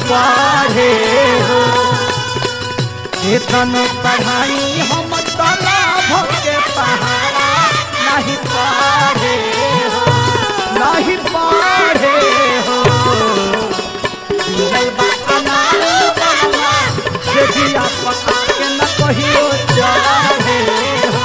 पढ़े हो इतन पढ़ाई हम तालाब के पहाड़ा नहीं पढ़े हो नहीं पढ़े हो से जिया पका के न कहियो चढ़े हो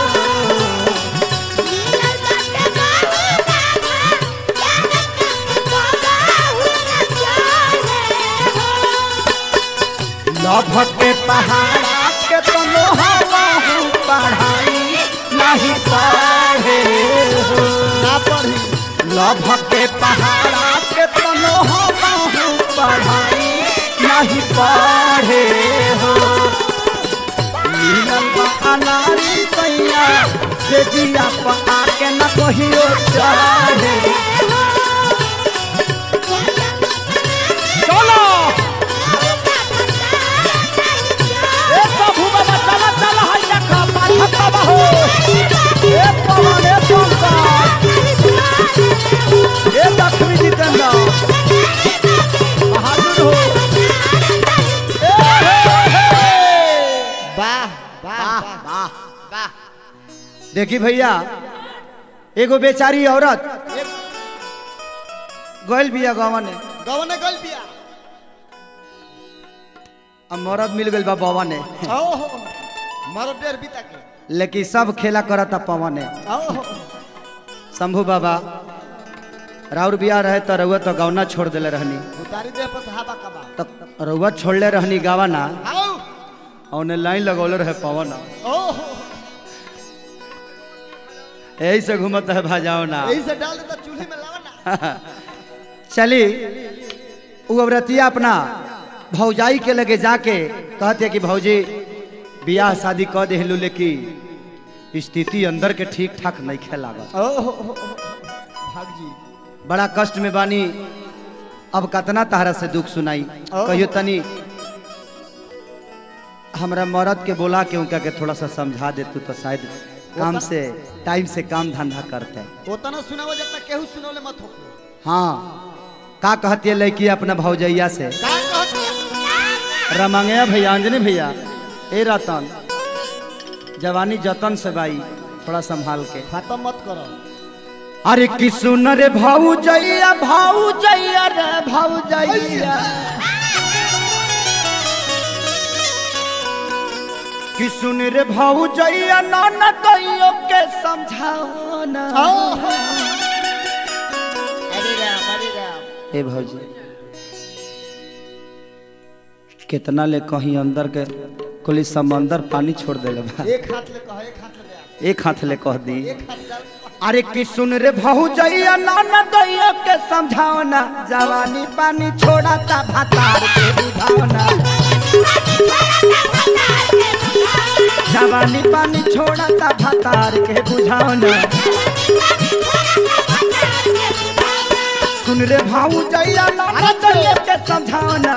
लभ के पहाड़ा के तनो हवा पढ़ाई नहीं पढ़े हो ना पढ़ी लभ के पहाड़ा के तनो हवा पढ़ाई नहीं पढ़े हो मिलल बा अनारी सैया से जिया पका के न कहियो चढ़े चलो लक्ष्मी जितेंद्र बहादुर हो वाह वाह वाह वाह। देखी भैया एगो बेचारी औरत गइल बिया गवन गवने गल बिया अब मरद मिल गइल बा बवन ओहो मरो डेर बीता के लेकिन सब खेला करता पवन ओहो शंभू बाबा राउर बिया रहे तो रउआ तो गवना छोड़ देले रहनी उतारी दे पर हवा कबा तो रउआ छोड़ले रहनी गावना आओ औने लाइन लगौले रहे पवन ओहो यही से घूमत है भाजाओ ना यही से डाल देता चूल्हे में लावा ना चली वो औरतिया अपना भौजाई के लगे जाके कहते कि भौजी बियाह शादी कह देलू लेकिन स्थिति अंदर के ठीक ठाक नहीं खेलागा ओहो भाग जी बड़ा कष्ट में बानी अब कतना तारा से दुख सुनाई कहियो तनी हमरा मरद के बोला के उनका के थोड़ा सा समझा दे तू तो शायद काम से टाइम से काम धंधा करते ओतना सुनाओ जब तक केहू सुनौले मत हो हाँ का कहती है लड़की अपना भौजैया से का कहती है रमंगया भैया अंजनी भैया ए रतन जवानी जतन से बाई थोड़ा संभाल के खत्म मत करो अरे कि सुन रे भौजैया भौजैया रे भौजैया कि सुन रे भौजैया नाना दैयो के समझाओ ना अरे राम ए भौजी कितना ले कहीं अंदर के कुली समंदर पानी छोड़ देले बा एक हाथ ले कह एक हाथ ले एक हाथ ले कह दी एक हाथ डाल अरे कि सुन रे भौजैया नाना दैया के समझाओ ना जवानी पानी छोड़ा ता भातार के बुझाओ ना जवानी पानी छोड़ा ता भातार के बुझाओ ना सुन रे भौजैया नाना दैया के समझाओ ना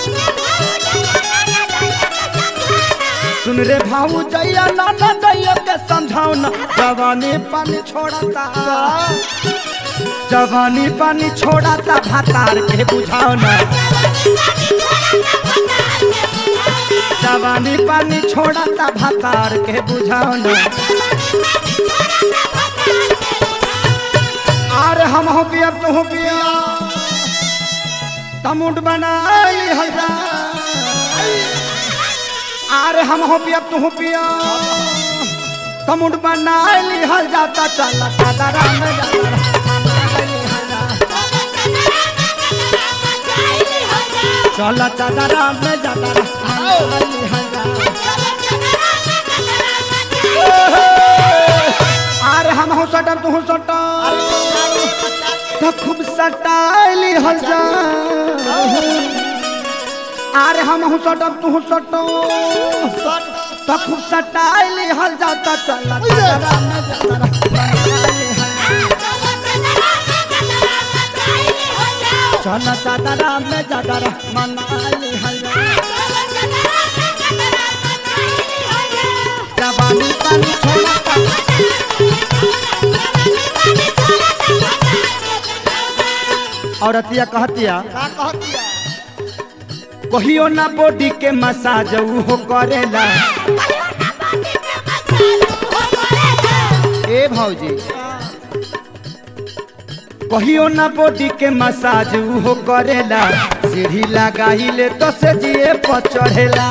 सुन रे भौजैया नाना दैया के समझाओ ना जवानी पानी छोड़ता जवानी पानी छोड़ता भातार के बुझाओ ना जवानी पानी छोड़ता भातार के बुझाओ ना अरे हम हो पिया तू हो पिया तमुट बनाई हल्दा अरे हम हो पिया तू हो पिया तमुट बनाई हल जाता चला चादरा में चला चादरा में जाता अरे हम हो सटर तू हो सटर तो खूब सटाइली हल जा अरे हम हो सटर तू हो सटो तो खूब सटाइली हल जाता चला चादरा में जाता चला चादरा में जाता मनाली हल जवानी पानी छोड़ा औरतिया कहतिया का कहती है कहियो ना बॉडी के मसाज हो करेला। ए भौजी कहियो ना बॉडी के मसाज हो करेला। सीढ़ी लगाइले तो से जिए पर चढ़ेला।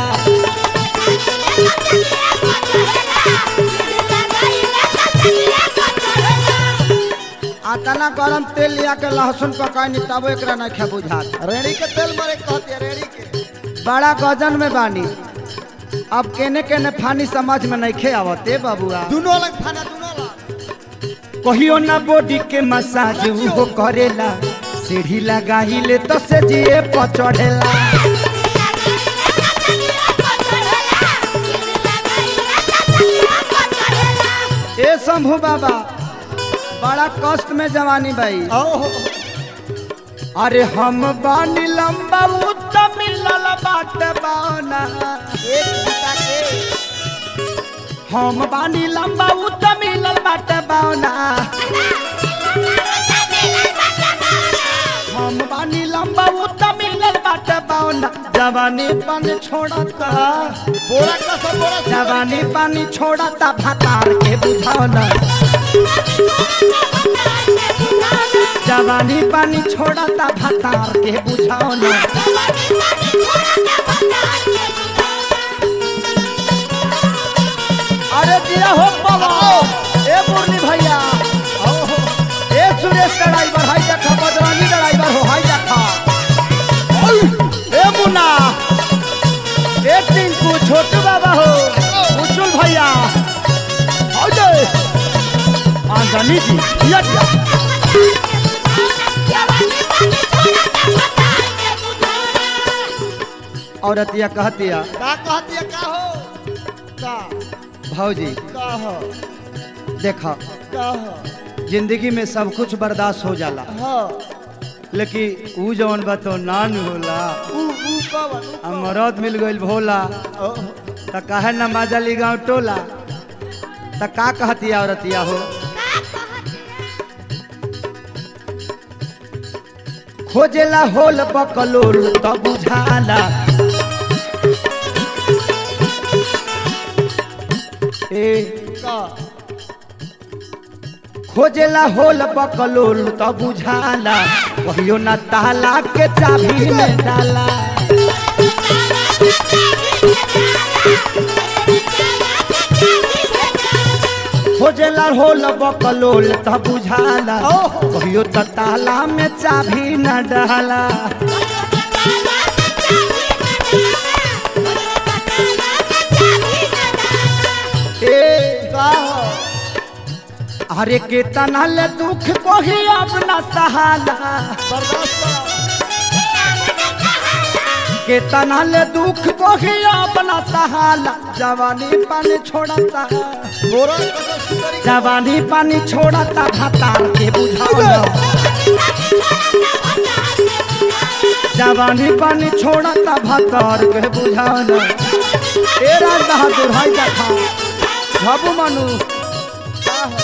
आतना गरम तेल लिया के लहसुन पकाई तब एकरा ना खा बुझात। रेड़ी के तेल मारे कहते रेड़ी के बड़ा गजन में बानी। अब केने केने फानी समझ में नहीं खे आवते बबुआ। दोनों अलग खाना दोनों अलग। कहियो ना बॉडी के मसाज हो करेला। सीढ़ी लगाइले तो से जिए पर चढ़ेला। ए शंभू बाबा बड़ा कष्ट में जवानी भाई। अरे हम बानी लंबा उतना मिलल बाट बाना। एक घंटा के हम बानी लंबा उतना मिलल बाट बाना। हम बानी लंबा उतना मिलल बाट बाना। जवानी पानी छोड़ता बोरा का सब बोरा जवानी पानी छोड़ता भातार के बुझाना। जवानी पानी छोड़ता भातार के बुझाना। अरे दिया हो बाबा ए मुरली भैया ए सुरेश ड्राइवर हाई देखा बदरानी ड्राइवर हो हाई देखा ए मुन्ना ए टिंकू छोटू बाबा हो उचुल भैया आओ जे आंजनी जी दिया दिया औरतिया कहतिया का कहती है का हो का भौजी का हो देखा का हो जिंदगी में सब कुछ बर्दाश्त हो जाला। हाँ लेकिन ऊ जवन बा तो नान होला। अब मरद मिल गइल भोला त काहे न माजली गाँव टोला। त का कहतिया औरतिया हो खोजेला होल बकलोल त बुझाला। ए का खोजेला होल बकलोल त बुझाला। कहियो ना ताला के चाबी में डाला। खोजेला होल बकलोल त बुझाला। कहियो त ताला में चाबी न डाला। ए का हो अरे के तनल दुख को ही अपना सहाला। बर्दाश्त करो के तनल दुख को ही अपना सहाला। जवानी पानी छोड़ता बोरा का सब सुतरी जवानी पानी छोड़ता भातार के बुझाना। जवानी पानी छोड़ता भातार के बुझाना। ए राज बहादुर हाई देखा बाबू मानू का हो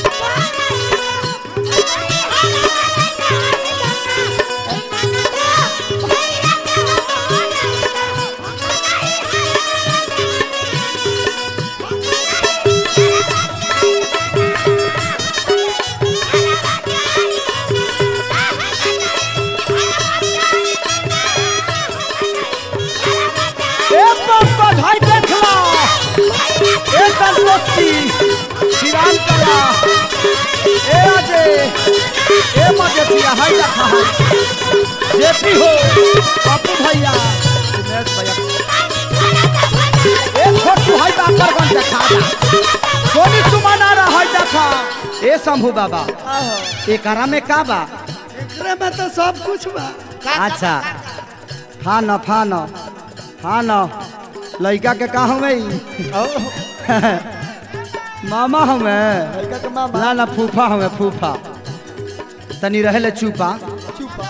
ए पंकज हाई देखला ए संतोषी शिरान कला ए अजय ए मजेसिया हाई देखा जेपी हो पप्पू भैया उमेश भैया ए छोटू हाई बाकरगंज देखा सोनी सुमन आ रहा हाई देखा ए शंभू बाबा का हो एकरा में का बा एकरे में तो सब कुछ बा अच्छा हाँ न लड़का के का हमें मामा हमें लड़का के मामा ना ना फूफा हमें फूफा तनी रहे ले चुपा चुपा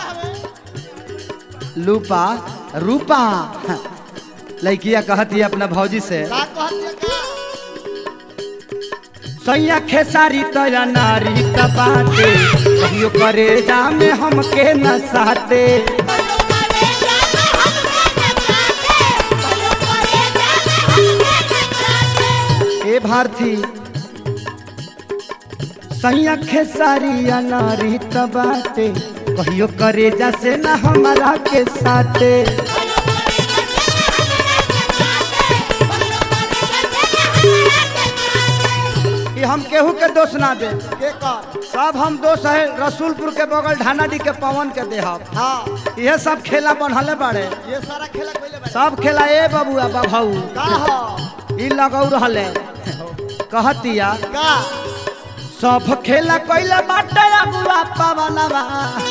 लूपा रूपा लड़किया कहती है अपना भौजी से का कहती है का सैया खेसारी तया नारी तपाते कहियो करे जा में हमके न साते तोहार थी सैया खेसारिया नारी तबाटे कहियो करे जैसे ना हमारा के साथे हम केहू के दोष ना दे के कर सब हम दोष है रसूलपुर के बगल ढानाडी के पवन के देहब हाँ यह सब खेला बनहले बाड़े ये सारा खेला कोइले बा सब खेला ए बबुआ बाबू का हो ई लगौ रहले कहतिया का सब खेला कोइले बाटे अगुआ पवनवा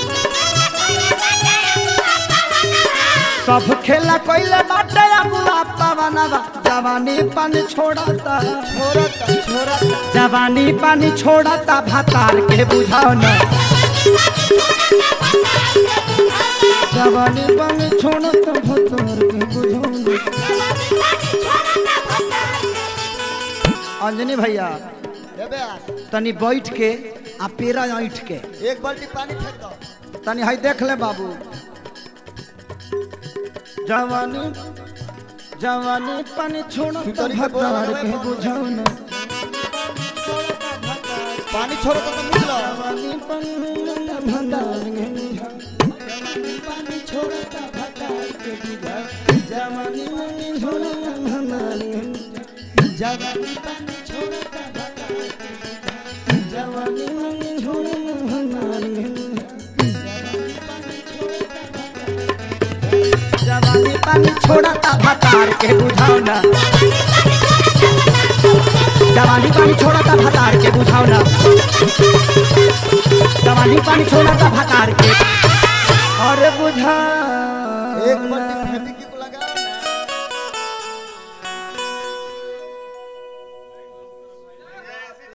सब खेला कोइले बाटे अगुआ पवनवा जवानी पानी छोड़ता जवानी पानी छोड़ता भातार के बुझाओ न जवानी पानी छोड़ता भातार के बुझाओ न अंजनी भैया देबे तनी बैठ के आ पेरा ऐठ के एक बाल्टी पानी फेंक दो तनी हई देख ले बाबू जवानी जवानी पानी छोड़ो तो भतार के बुझाओ न पानी छोड़ो तो निकलो जवानी भतार के पानी छोड़ो तो भतार के बुझाओ जवानी छोड़ो भतार के जवानी पानी छोड़ो तो भतार के जवानी छोड़ो भतार के जवानी पानी छोड़ता भतार के बुझाओ ना जवानी पानी छोड़ता भतार के बुझाओ ना जवानी पानी छोड़ता भतार के और बुझा एक बाल्टी फेंक